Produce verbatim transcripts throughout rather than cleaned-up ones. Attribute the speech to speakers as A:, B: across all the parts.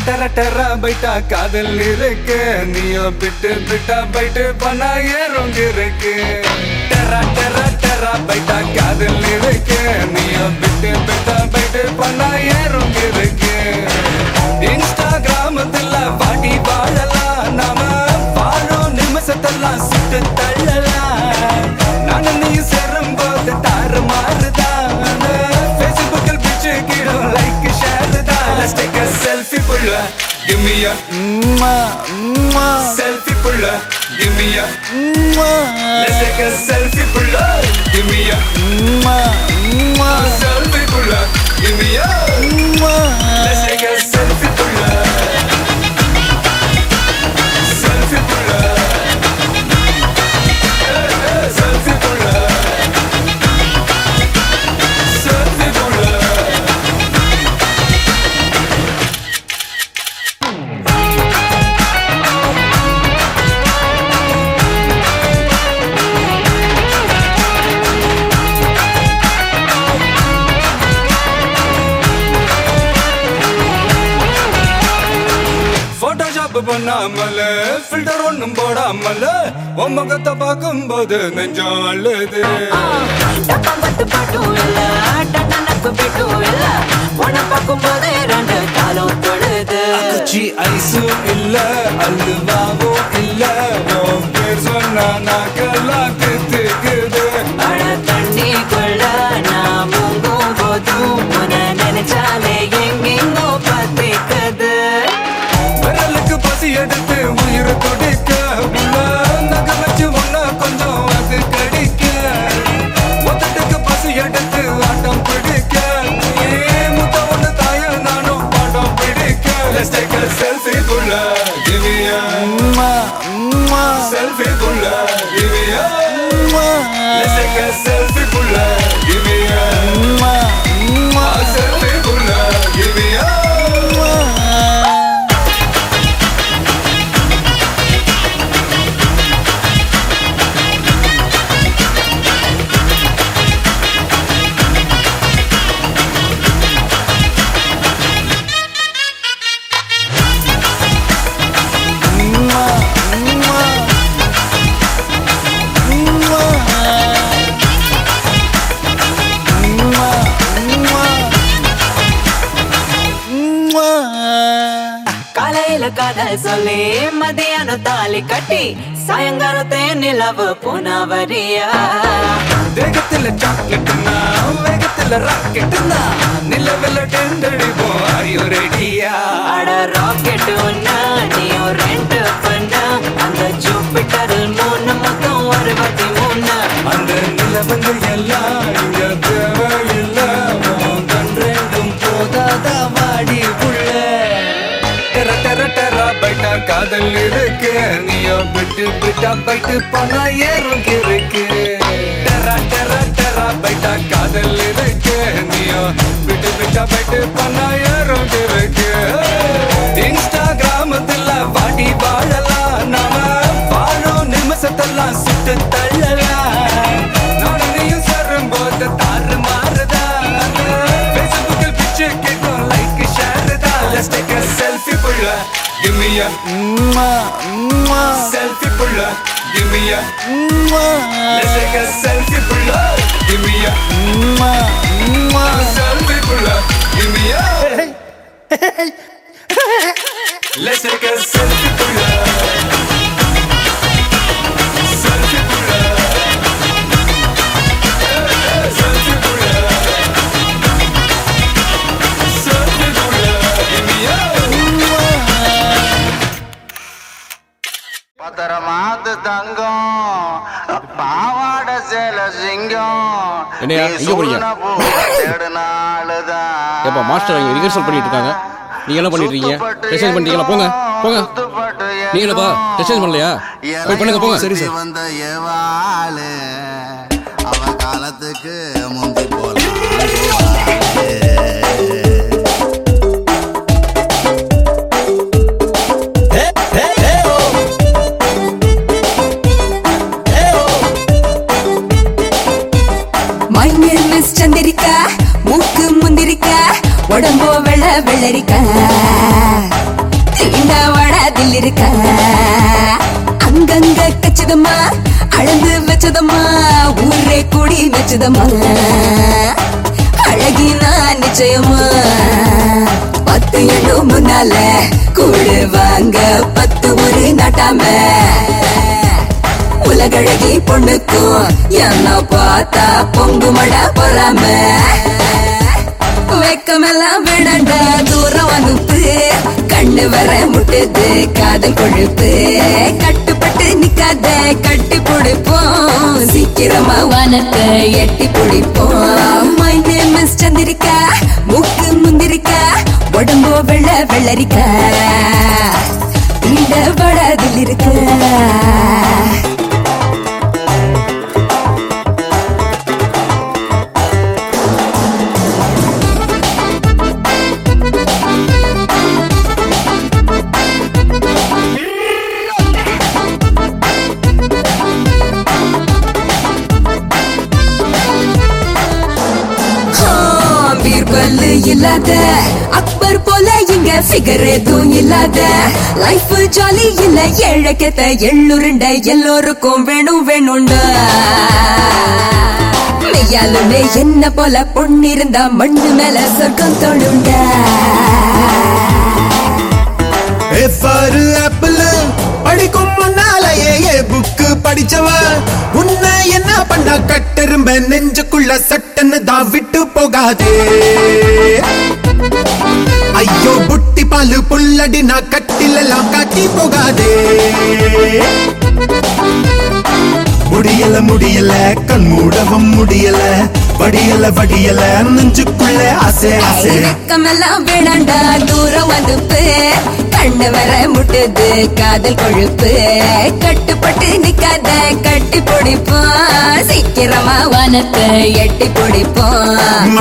A: டெர டெர பைட்டா காதல் இருக்கு நீயோ பிட்டு பிட்டா பைட்டு பண்ணா ஏறும் இருக்கு டெர டெர டெர பைட்டா காதல் இருக்கு நீயோ பிட்டு பிட்டா பைட்டு பண்ணா ஏறும் இருக்கு இன்ஸ்டாகிராமத்துல பாட்டி வாழலாம் நாம வாழும் நிமிஷத்தெல்லாம் சுட்டு தள்ளலாம் நானும் நீயும் சேரும் போது தாறு மாறுதான் ஃபேஸ்புக்கில் பிச்சு கீழும் லைக் ஷேர் தான் Let's take a selfie pulla give me a selfie pulla give me a Let's take a selfie pulla give me a selfie pulla give me a Let's take a selfie pulla selfie pulla selfie pulla selfie pulla Photoshop பண்ணாமல filter ஒண்ணும் போடாமல உன் முகத்தை பார்க்கும்போது நெஞ்சம் அழுது
B: டப்பம்பட்டு பாட்டும் இல்ல டட்டனப்பு பிட்டும் இல்ல உன்னை பார்க்கும்போது ரெண்டு காலம் தொழுது
A: குச்சி ஐஸும் இல்ல அல்வாவும் இல்ல உன் பேர் சொன்னா நாக்கெல்லாம் தித்துக்குது
B: அட தண்ணிக்குள்ள நான் முங்கும் போதும் உன்னை நினைச்சாலே எங்கெங்கோ பத்திக்குது
A: விரலுக்கு பசி எடுத்து உயிர் துடிக்க உள்ள நகை வச்சு ஒன்ன கொஞ்சம் அது கடிக்க மொத்தத்துக்கு பசி எடுத்து ஆட்டம் பிடிக்க ஏ முத்த ஒண்ணு தாய நானும் பாட்டம் பிடிக்க Let's take a selfie pulla give me a selfie pulla give me a Let's take a selfie pulla give me a selfie pulla give me a
B: காலையில காதல் சொல்லி மதியானம் தாலி கட்டி சாயங்காலத்தே நிலவு புனவரியா
A: தேகத்துல சாக்லேட்னா வேகத்துல ராக்கெட்னா நிலவுல டெண்டடிப்போம் Are you ready-யா
B: அட ராக்கெட் ஒன்னா நீயும் ரெண்டு பண்ணா அந்த ஜூபிட்டரில் மூணு மொத்தம் அறுபத்தி மூணு
A: அந்த நிலவங்க எல்லாம் இங்க தேவையில்லை உன் கண் ரெண்டும் போதாதா வாடி புள்ள டெர டெர டெர பைட்டா காதல் இருக்கு நீயோ பிட்டு பிட்டா பைட்டு பண்ணா ஏறும் இருக்கு டெர டெர டெர பைட்டா காதல் இருக்கு நீயோ பிட்டு பிட்டா பைட்டு பண்ணா ஏறும் இருக்கு இன்ஸ்டாகிராமத்துல வாடி வாழலாம் நாம வாழும் நிமிஷத்தெல்லாம் சுட்டு தள்ளலாம் நானும் நீயும் சேரும் போது தாறு மாறுதான் ஃபேஸ்புக்கில் பிச்சு கேட்கும் லைக் ஷேர் தான் Let's take a selfie pulla give me a selfie pulla give me a Let's take a selfie pulla give me a selfie pulla give me a Let's take a selfie pulla selfie pulla selfie pulla selfie pulla give me a
C: பத்திரமாத்து தங்கம் பாவாட சேல சிங்கம்
D: என்னையா, எங்க போறீங்க? ஏப்பா master இங்க rehearsal பண்ணிட்டு இருக்காங்க. நீங்க என்ன பண்ணிட்டு இருக்கீங்க? டெஸ்ட் பண்ணிட்டீங்களா? போங்க போங்க. நீங்க என்னப்பா டெஸ்ட் பண்ணலையா? போய் பண்ணுங்க போங்க.
C: சரி சார். வந்த ஏவாளே அவ காலத்துக்கு முந்தி போல
E: சந்திரிக்கா மூக்கு முந்திரிக்கா உடம்போ வெள்ள வெள்ளரிக்கா இருக்க அங்கங்க கச்சிதமா அளந்து வச்சதம்மா ஊரே கூடி வச்சதம்மா அழகினா நிச்சயமா பத்து எண்ணும் முன்னால கூடு வாங்க பத்து ஒரு நாட்டாம உலகழகி பொண்ணுக்கும் என்ன பார்த்தா பொங்கு மழை பொறாம வெக்கமெல்லாம் விடண்ட தூரம் அனுப்பு கண்ணு வர முட்டுது காதல் கொழுப்பு கட்டுப்பட்டு நிக்காத கட்டி பிடிப்போம் சீக்கிரமா வானத்தை எட்டி பிடிப்போம் மை நேம் இஸ் சந்திரிக்கா மூக்கு முந்திரிக்கா உடம்போ வெள்ள வெள்ளரிக்கா இந்த வடதில் இருக்க இல்லாத அக்பர் போல இங்க ஃபிகர் எதுவும் இல்லாத லைஃப் ஜாலி இல்ல ஏழக்கத்த எள்ளுருண்ட எல்லோருக்கும் வேணும் வேணும்டா மெய்யாலுமே என்ன போல பொண்ணிருந்தா மண்ணு மேல சொர்க்கம் தொழுண்டா
F: படிக்கும் முன்னாலேயே புக்கு படிச்சவ உன்னை என்ன பண்ண கட்டெரும்ப நெஞ்சுக்குள்ள சட்டன்னு தான் விட்டு போகாதே ஐயோ புட்டி பாலு புல்லடி நான் கட்டிலெல்லாம் காட்டி போகாதே முடியல முடியல கண் மூடவும் முடியல வடியல வடியல நெஞ்சுக்குள்ள ஆசை ஆசை
E: வெக்கமெல்லாம் வேணாண்டா தூரம் அனுப்பு கண்ணு வர முட்டுது காதல் கொழுப்பு கட்டுப்பட்டு நிக்காத கட்டி பிடிப்போம் சீக்கிரமா வானத்தை எட்டி பிடிப்போம்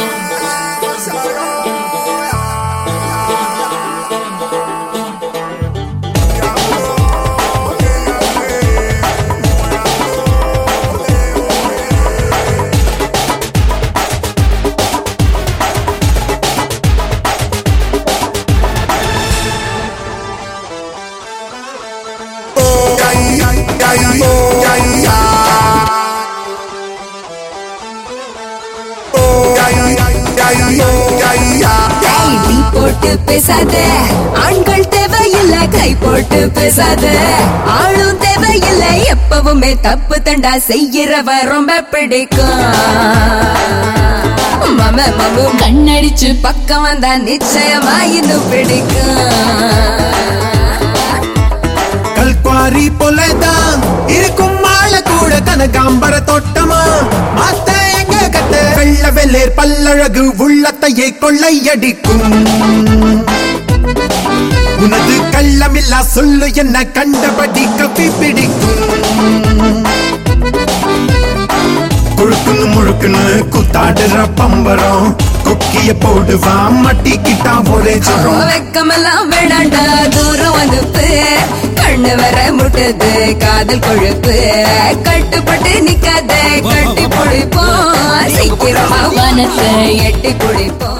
E: போட்டு பேசாத ஆண்கள் தேவையில்ல கை போட்டு பேசாத ஆளும் தேவையில்ல எப்பவுமே தப்பு தண்டா செய்யறவ ரொம்ப பிடிக்கும் மம மமு கண்ணடிச்சு பக்கம் வந்தா நிச்சயமா இன்னும் பிடிக்கும்
F: கல்குவாரி போலதான் இருக்கும் மாலை கூட கனகாம்பர தோட்டமா மாத்த எங்க கத்த வெள்ள வெள்ளேர் பல்லழகு உள்ளத்தையே கொள்ளையடிக்கும் உனது கள்ளமில்லா சொல்லு என்ன கண்டபடி கப்பி பிடிக்கும் குழுக்குன்னு முழுக்குன்னு கூத்தாடுற பம்பரம் கொக்கிய போடுவா மட்டிக்கிட்டா ஒரே ஜரம்
E: வெக்கமெல்லாம் வேணாண்டா தூரம் அனுப்பு கண்ணு வர முட்டுது காதல் கொழுப்பு கட்டுப்பட்டு நிக்காத கட்டி பிடிப்போம் சீக்கிரமா வானத்தை எட்டி பிடிப்போம்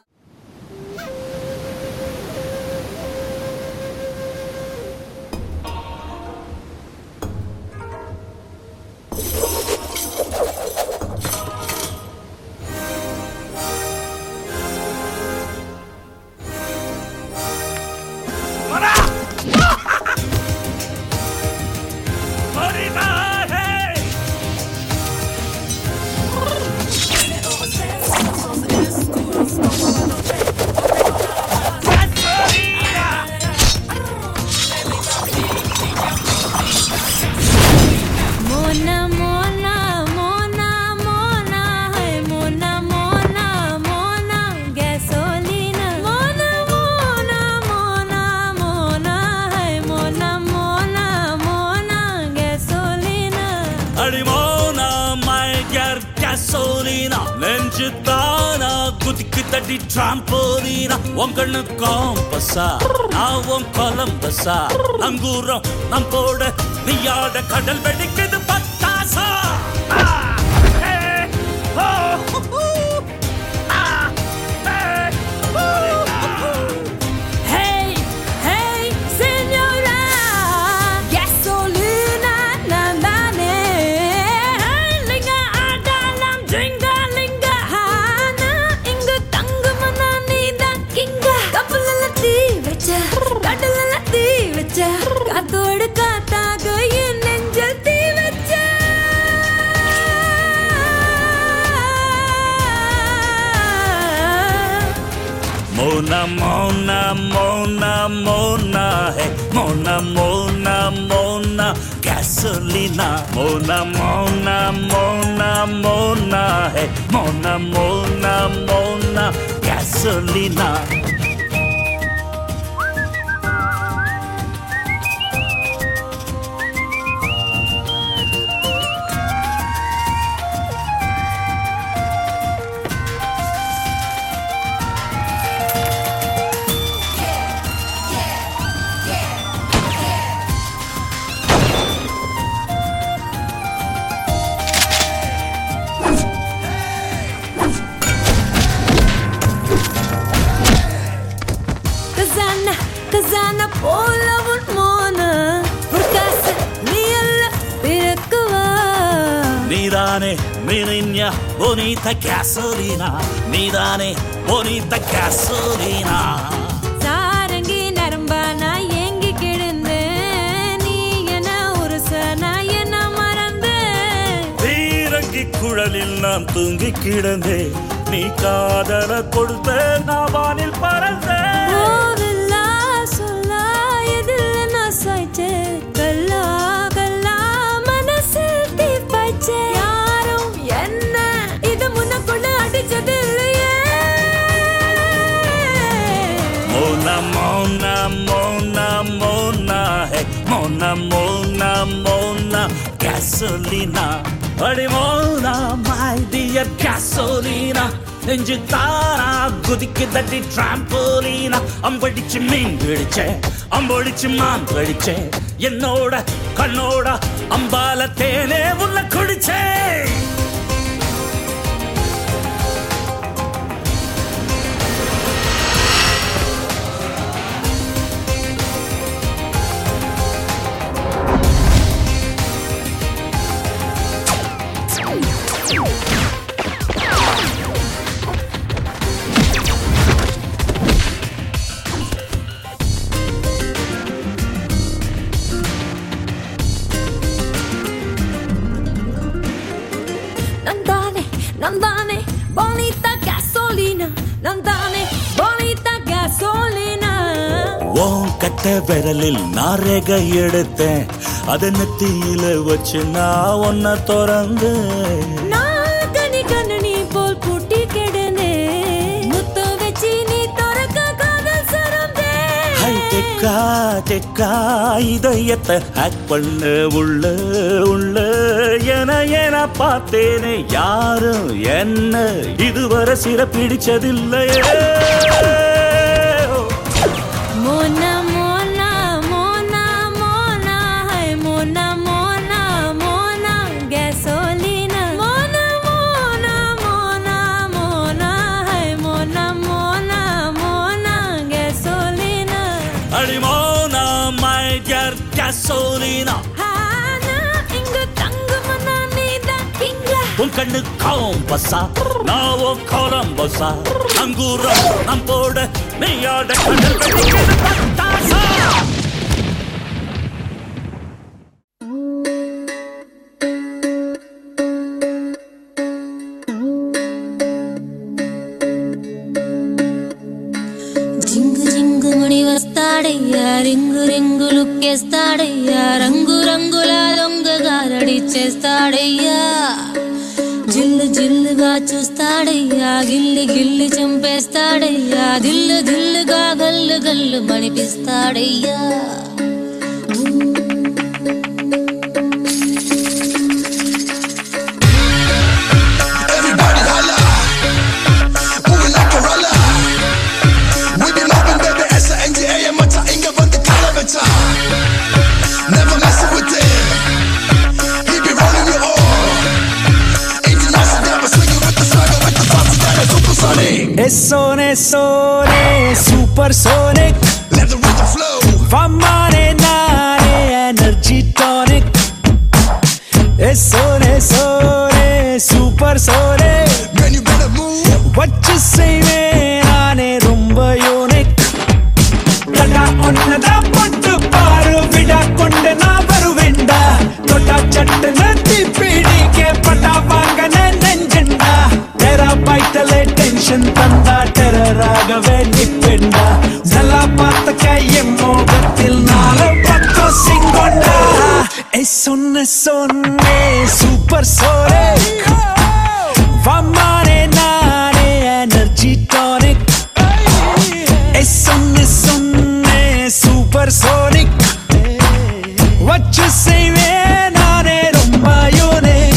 G: Trampolina, one gonna compassa, now one Columbus, Anguro, Nampoda, the yard, the cuddle, medic, the patasa. Hey, oh, ah, hey, hey, hey, senor. Mona, Mona, Mona, Mona, hey, Mona, Mona, Mona, gasolina. Mona, Mona, Mona, Mona, hey, Mona, Mona, Mona, gasolina.
E: Kazana, Kazana, போல உன் மோன ஒரு காசு நீ அல்ல பிறக்குவா
G: Nidane, Mirinya, bonita gasolina. Nidane, bonita gasolina.
E: Sarangi நரம்பா நான் ஏங்கி கிடந்தேன் நீ என்ன உருச நான் என்ன மறந்தேன்
G: வீரங்கி குழலில் நான் தூங்கி கிடந்தேன் நீ காதல கொடுத்த நான் வானில் பறந்தேன்
E: போவில்லா சொல்லா எதில் நான் சாய்ச்சேன் கல்லா கல்லா மனசில் தீப்பாய்ச்சேன் யாரும் என்ன இது முன்னக்குள்ள அடிச்சது இல்லையே
G: Mona, Mona, Mona, Mona, hey, Mona, Mona, Mona, gasolina. Adi Mona, my dear gasolina. நெஞ்சு தாரா குதிக்கு தட்டி டிராம்போலீனா அம்படிச்சு மீன் பிடிச்சே அம்பொடிச்சு மான் பிடிச்சே என்னோட கண்ணோட அம்பால தேனே உள்ள குடிச்சே
E: Nandane, Nandane, bonita gasolina. Nandane, bonita gasolina.
G: ஓன் கட்ட விரலில் நான் ரேகை எடுத்தேன் அதை நெத்தியில வச்சு நான் ஒன்ன திறந்து
E: நான் கனி கண்ணனி போல் பூட்டி கிடனே முத்து வச்சு நீ திறக்க காதல் சரந்தே
G: ஹை தெக்கா தெக்கா இதயத்தை ஹேக் பண்ண உள்ள உள்ள என என பார்த்தேனே யாரும் என்ன இதுவரை சிற பிடிச்சதில்லையே
E: Mona, Mona, Mona, Mona, hai Mona, Mona, Mona, gasolina. Mona, Mona, Mona, Mona, hai Mona, Mona, Mona, gasolina.
G: அடி மோனா my dear gasolina
E: ஆனா இங்க தங்குமனா நீதான் இங்க.
G: உன் கண்ணு காம்பஸா நான் உன் கொலம்பஸா அங்கூரம் நம்போட நீயாட கடல் வெடிக்கிறது பட்டாசா
H: జింగు జింగు మణి వస్తాడయ్యా రింగు రింగు లుక్కేస్తాడయ్యా రంగు రంగుల దొంగ గారడిచ్చేస్తాడయ్యా జిల్లు జిల్లుగా చూస్తాడయ్యా గిల్లి గిల్లి చంపేస్తాడయ్యా దిల్లు దిల్లుగా గల్లు గల్లు మణిపిస్తాడయ్యా
F: Never messing with him. He be rolling you all. International never swinging with the swagger with the fancy kind of supersonic.
A: Sone sone supersonic.
F: Let the rhythm flow.
A: Famane nane energy tonic. Sone sone supersonic.
F: Man, you better move.
A: What you say man nane rumba unique. Tada onnada pottu paru vida konde na varuvenda. Tota chatte nati pidi ke pata vangane nenjenda. Tera baitale tension tanda terror agave nipped.
I: ஐ சொன்ன சொன்னே super sonic வம்மானே நானே energy tonic ஐ சொன்ன சொன்னே super sonic வச்சு செய்வேன் நானே ரொம்ப unique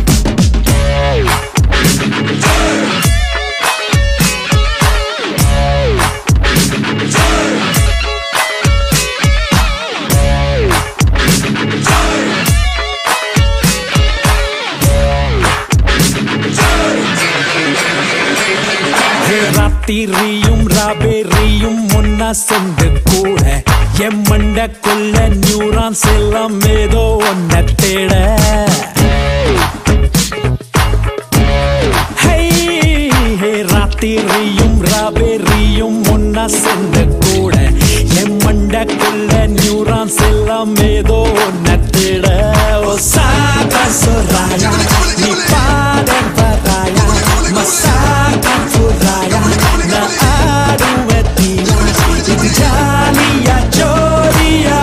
I: ராத்திரியும் ராபேரியும் ஒன்னா சேர்ந்து கூட என் மண்டக்குள்ள நியூரான்ஸ் எல்லாம் ஏதோ ஒன்ன தேட ராத்திரியும் ராபேரியும் ஒன்னா சேர்ந்து கூட என் மண்டக்குள்ள நியூரான்ஸ் எல்லாம் ஏதோ ஒன்ன தேட ஓ சாதா சொராயா நீ பாட வராயா மசாகா ஃபுராயா na aduetia இது ஜாலியா ஜோடியா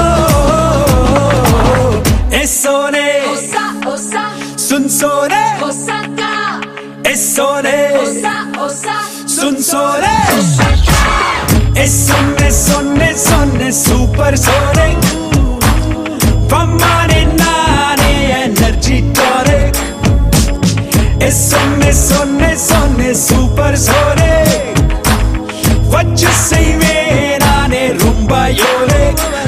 I: எசோனே
E: Osa, osa,
I: சுன்சோனே
E: osaka.
I: எசோனே
E: Osa, osa,
I: சுன்சோனே எசோனே சொன்னே சொன்னே சூப்பர் சோனே வம்மானே நானே எனர்ஜி டானிக் சொன்னே சொன்னே சொன்னே சூப்பர் சோனே வச்சு செய்வேன் நானே ரொம்ப யோனே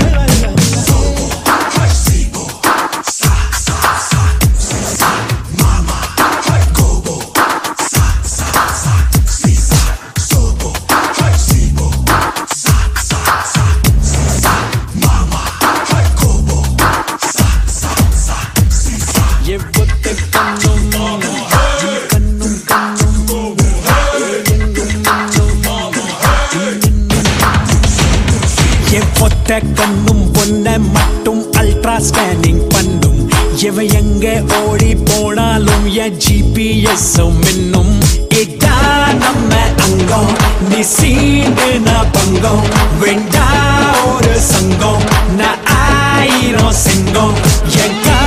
I: கண்ணும் பொன்ன மட்டும் அல்ட்ரா ஸ்கேனிங் பண்ணும் இவ எங்க ஓடி போனாலும் என் ஜிபிஎஸ் மின்னும் இதா நம்ம அங்கம் நீ சீண்டு நான் பங்கம் வேண்டா ஒரு சங்கம் நான் ஆயிரம் செங்கம் எங்க